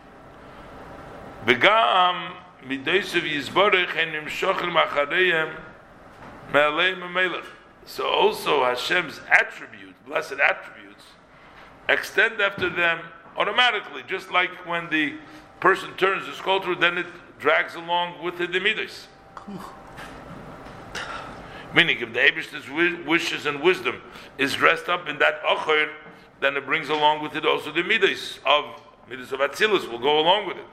V'gam midaysev yizborech en nimshochel machareyem. So also Hashem's attributes, blessed attributes, extend after them automatically, just like when the person turns the sculpture, then it drags along with the midas. Meaning, if the Eibishter's wishes and wisdom is dressed up in that ochor, then it brings along with it also the midas of midas of Atzilus will go along with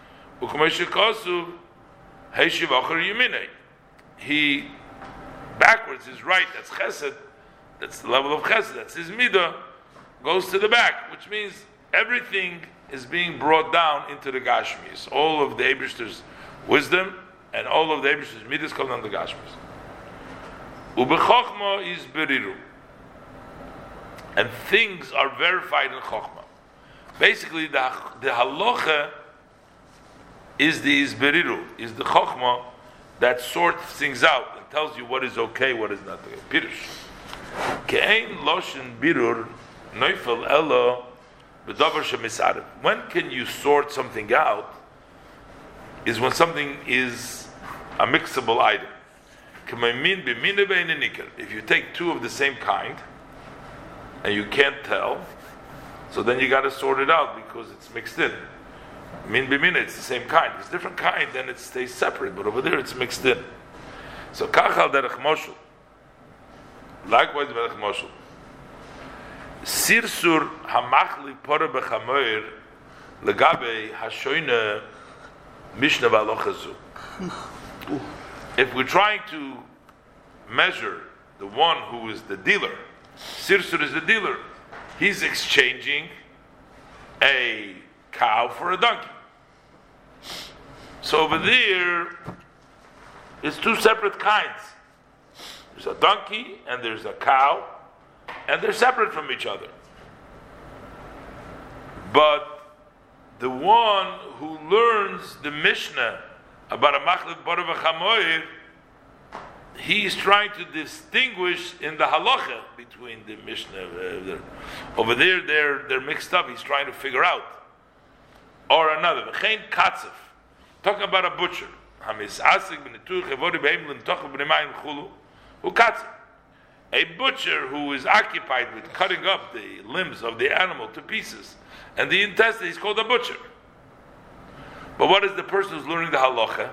it. He backwards is right. That's chesed. That's the level of chesed. That's his midah. Goes to the back, which means everything is being brought down into the Gashmis. All of the Eibishter's wisdom and all of the Eibishter's midas come down to the Gashmis. Ubechochma is beriru, and things are verified in chochma. Basically, the the halacha is the isberiru, is the chochma that sorts things out and tells you what is okay, what is not okay. Pirush. Ke'ein loshen birur neufel elo b'davar shemisarev. When can you sort something out? Is when something is a mixable item. If you take two of the same kind and you can't tell, so then you got to sort it out because it's mixed in. Min b'mina, it's the same kind. It's different kind, then it stays separate, but over there it's mixed in. So kachal derech moshul. Likewise derech moshul. Sirsur hamachli pore bechamoir legabe hashoyne mishna v'alochazu. If we're trying to measure the one who is the dealer, Sirsur is the dealer, he's exchanging a cow for a donkey. So over there, it's two separate kinds. There's a donkey and there's a cow, and they're separate from each other. But the one who learns the Mishnah about a machlek barav v'chamoir, he's trying to distinguish in the halacha between the Mishnah. Uh, the, over there, they're they're mixed up. He's trying to figure out. Or another, v'chein katzef, talking about a butcher. A butcher who is occupied with cutting up the limbs of the animal to pieces and the intestine, he's called a butcher. But what is the person who's learning the halacha?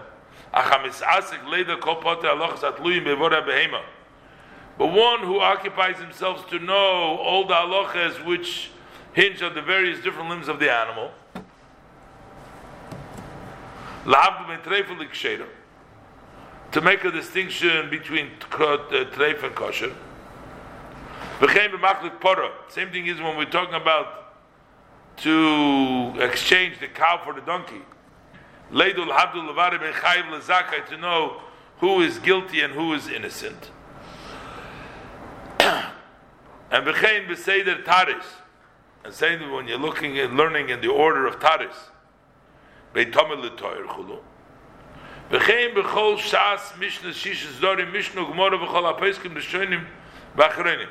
But one who occupies himself to know all the halachas which hinge on the various different limbs of the animal, to make a distinction between treif and kosher. Same thing is when we're talking about to exchange the cow for the donkey. To know who is guilty and who is innocent. And b'chein b'seder taris, and saying that when you're looking and learning in the order of taris, beitomel l'toyer chulu. B'chein b'chol shas mishna shishis dorim mishnu gmora v'chol ha'peiskim l'shonim v'achronim.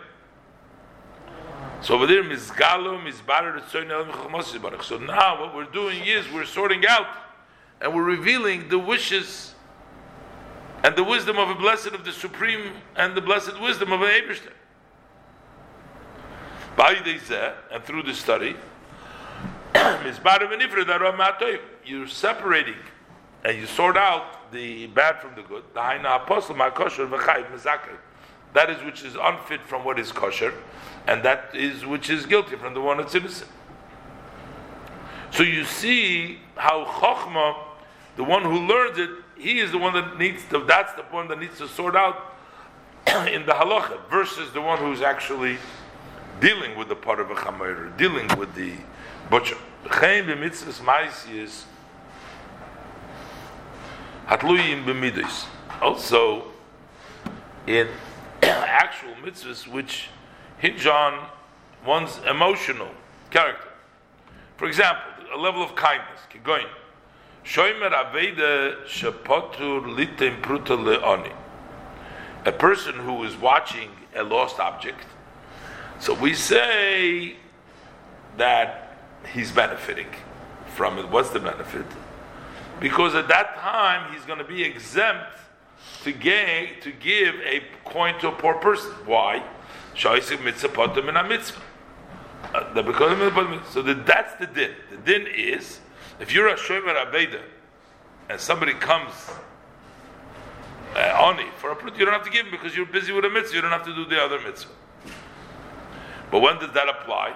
So over there, mizgalo mizbarer tzorni elam v'chachmos yisbarach. So now what we're doing is we're sorting out and we're revealing the wishes and the wisdom of a blessed of the Supreme and the blessed wisdom of an Eibishter. And through the study, you're separating and you sort out the bad from the good. That is which is unfit from what is kosher, and that is which is guilty from the one that's innocent. So you see how Chochmah, the one who learns it, he is the one that needs to, that's the one that needs to sort out in the halacha, versus the one who's actually dealing with the part of a chamer, dealing with the butcher. Also, in actual mitzvahs which hinge on one's emotional character. For example, a level of kindness. Kigoyin. A person who is watching a lost object, so we say that he's benefiting from it. What's the benefit? Because at that time he's going to be exempt to gain, to give a coin to a poor person. Why? Shaisik mitzvah potem in a mitzvah. Uh, because of so the, that's the din. The din is, if you're a shomer aveda, and somebody comes uh, oni for a prut, you don't have to give him because you're busy with a mitzvah. You don't have to do the other mitzvah. But when does that apply?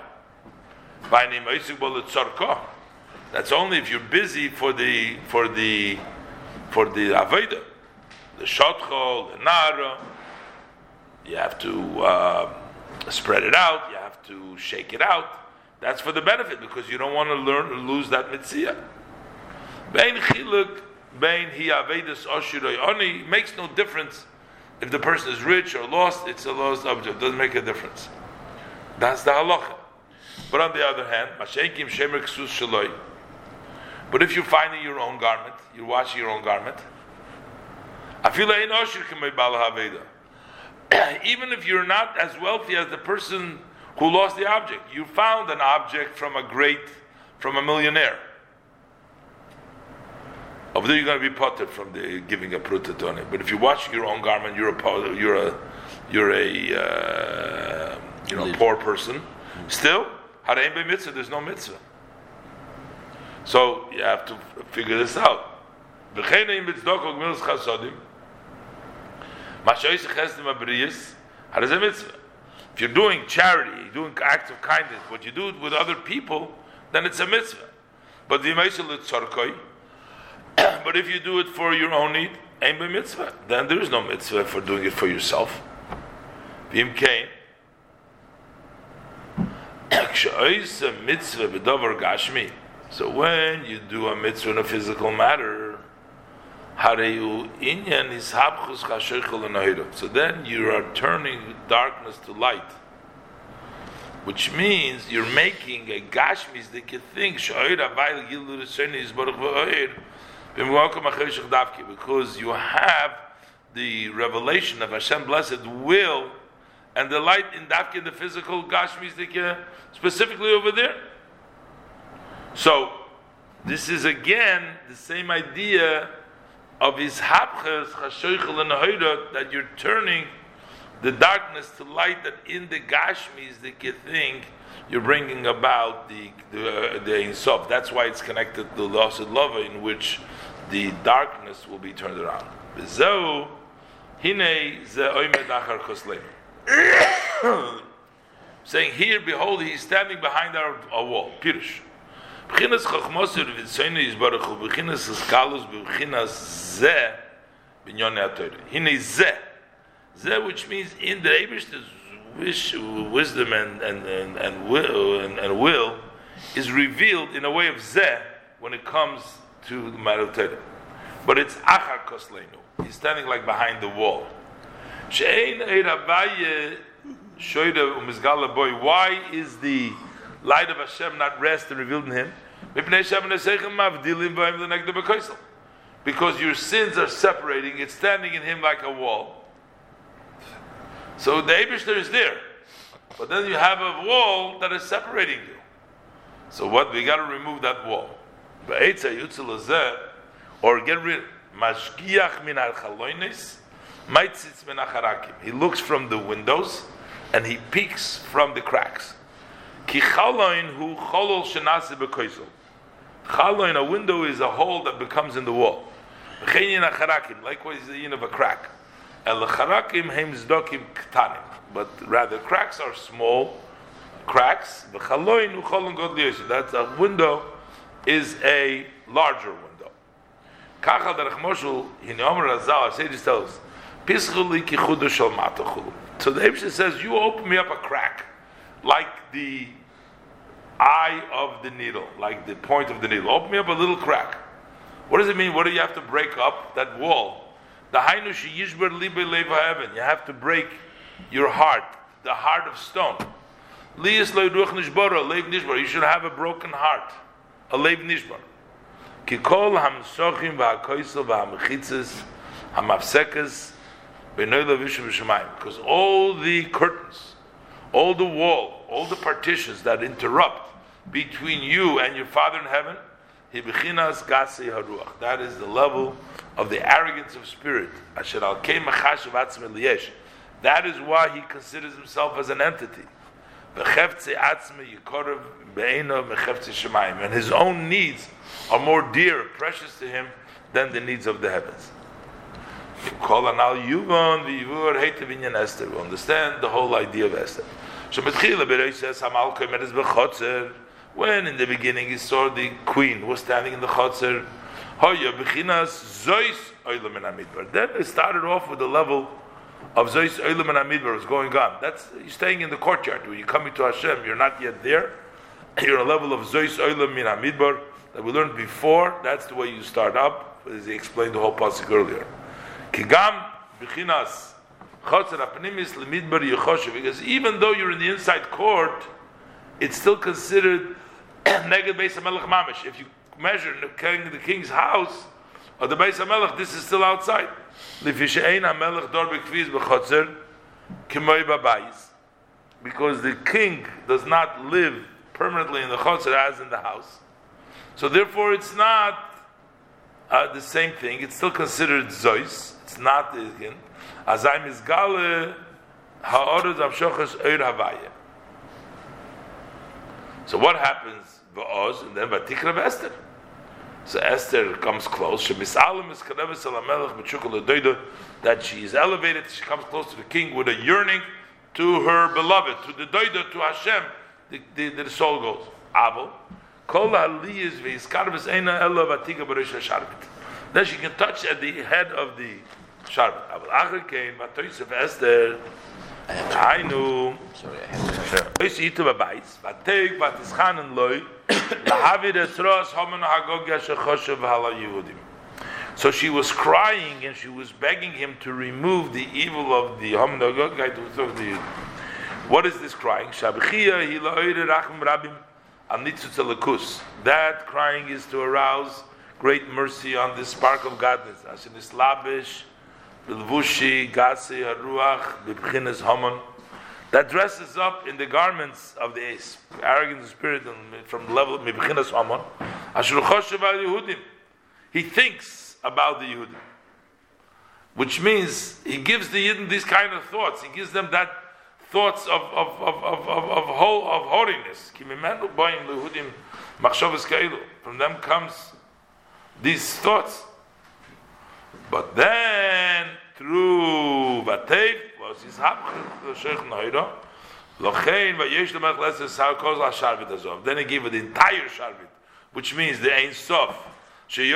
That's only if you're busy for the for the for the aveda, the shotchol, the nara. You have to uh, spread it out. You have to shake it out. That's for the benefit because you don't want to learn lose that mitzvah. Bein chiluk, bein hi avedus oshiroy oni makes no difference if the person is rich or lost. It's a lost object. It doesn't make a difference. That's the halacha. But on the other hand, mashenkim shemer ksus shaloi. But if you're finding your own garment, you're washing your own garment. Even if you're not as wealthy as the person who lost the object, you found an object from a great, from a millionaire. Over there, you're going to be potted from the giving a pruta to it. But if you wash your own garment, you're a you're a you're a uh, you know poor person. Still, harein be mitzvah. There's no mitzvah. So you have to figure this out. If you're doing charity, you're doing acts of kindness, what you do with other people, then it's a mitzvah. But but if you do it for your own need, ain't by mitzvah. Then there is no mitzvah for doing it for yourself. V'im kain. So when you do a mitzvah in a physical matter, so then you are turning darkness to light, which means you're making a gashmis that you think because you have the revelation of Hashem blessed will and the light in dafki, the physical gashmis that you specifically over there. So this is again the same idea of his hapches chashoichel and hoida, that you're turning the darkness to light, that in the gashmis that you think you're bringing about the the, the Ein Sof. That's why it's connected to the Asid Lava, in which the darkness will be turned around. V'zeu hinei ze oimed achar kosleim. Saying here, behold, he is standing behind our, our wall. Pirush. B'chinas chachmosir v'tzoyne yizbaruchu b'chinas eskalus b'chinas zeh b'nyonei HaTorah. Hinei zeh. Zeh, which means in the Eibishter's wish, wisdom and and and, and will and, and will is revealed in a way of zeh when it comes to the matter of Torah. But it's achar kosleinu. He's standing like behind the wall. She'ein eir havaye shoyda u'mizgala boy. Why is the light of Hashem not rest and revealed in him? Because your sins are separating, it's standing in him like a wall. So the Eibishter is there, but then you have a wall that is separating you. So what? We got to remove that wall. Or get rid. He looks from the windows and he peeks from the cracks. Ki chaloin hu cholol shenase bekoisel. Chaloin, a window, is a hole that becomes in the wall. V'chein acharakim, likewise the yin of a crack. El charakim heim zdokim ktanim, but rather cracks are small cracks. V'chaloin hu cholon godliyos. That's a window is a larger window. Kachal derech moshul hine omer Razal. I say this tells us pischuli ki chudu shel matachulu. So the Eibishter says, you open me up a crack, like the eye of the needle, like the point of the needle. Open me up a little crack. What does it mean? What do you have to break up? That wall. The hainu sheyishber libe lev ha'evan. You have to break your heart, the heart of stone. Liyas le'ruch nishbara, lev nishbar. You should have a broken heart, a lev nishbar. Kikol hamsochim v'hakoisel v'hamechitzes hamafsekas b'noi levishu b'shamayim. Because all the curtains, all the wall, all the partitions that interrupt between you and your Father in heaven, that is the level of the arrogance of spirit. That is why he considers himself as an entity. And his own needs are more dear, precious to him than the needs of the heavens. We understand the whole idea of Esther. When in the beginning he saw the queen who was standing in the Chotzer, then it started off with the level of Zois Olam and Amidbar was going on. That's you're staying in the courtyard. When you're coming to Hashem, you're not yet there. You're on a level of Zois Olam min Amidbar that we learned before. That's the way you start up, as he explained the whole pasuk earlier. Kigam b'chinas chotzer apnimis lemidbar yechoshev. Because even though you're in the inside court, it's still considered neged beis hamelech mamish. If you measure the, king, the king's house or the beis hamelech, this is still outside. Because the king does not live permanently in the chotzer as in the house, so therefore it's not uh, the same thing. It's still considered zois. It's not the king. Azay mizgale ha'oruz avshochas oir havaya. So what happens? V'oz and then v'tikra v'Esther. So Esther comes close. That she is elevated. She comes close to the king with a yearning to her beloved, to the doida, to Hashem. The, the, the soul goes. Aval. Then she can touch at the head of the sharbet. Esther. I knew. So she was crying and she was begging him to remove the evil of the Haman Agog. What is this crying? That crying is to arouse great mercy on this spark of godliness. That dresses up in the garments of the ace, arrogance of spirit from the level of Mibchinas Haman. He thinks about the Yehudim, which means he gives the Yidden these kind of thoughts. He gives them that thoughts of of of of of of, whole, of holiness. From them comes these thoughts. But then through Vatev was his Hapchel, then he gave it the entire Sharbit, which means the Ein Sof. And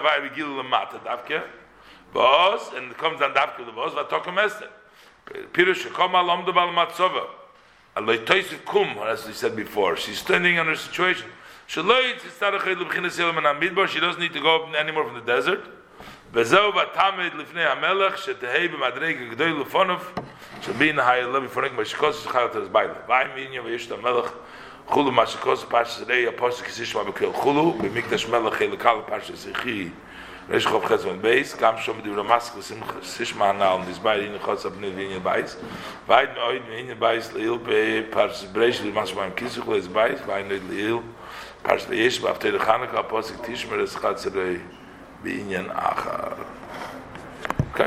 it comes down Davke the Vos, Vatokum Esther. Pirush Shekom Alom de Bal Matzova. Aloi Toisiv Kum, as we said before. She's standing on her situation. She doesn't need to go up anymore from the desert. וזהו ותעמד לפני המלך שתהי במדרגה גדול לפניו שבי in a higher level before him ושכוס שחל את הסביילה ואי מיניה ויש את המלך חולו מה שכוס פרשת ראי הפוסק כסישמה בכל חולו במקדש מלך חלקה לפרשת שיחי ויש חוב חזמן בייס גם שום דברי מסק וסישמה הנעל נסבייל הנה חוץ הבני ועניין בייס ואי מאויד מעניין בייס ליל בפרשת ברייש למש בהם כיסוך לס בייס ואי נויד ליל פרשת ויש ואפתר חנקה הפוסק תשמר את שחת צראי בעניין אחר.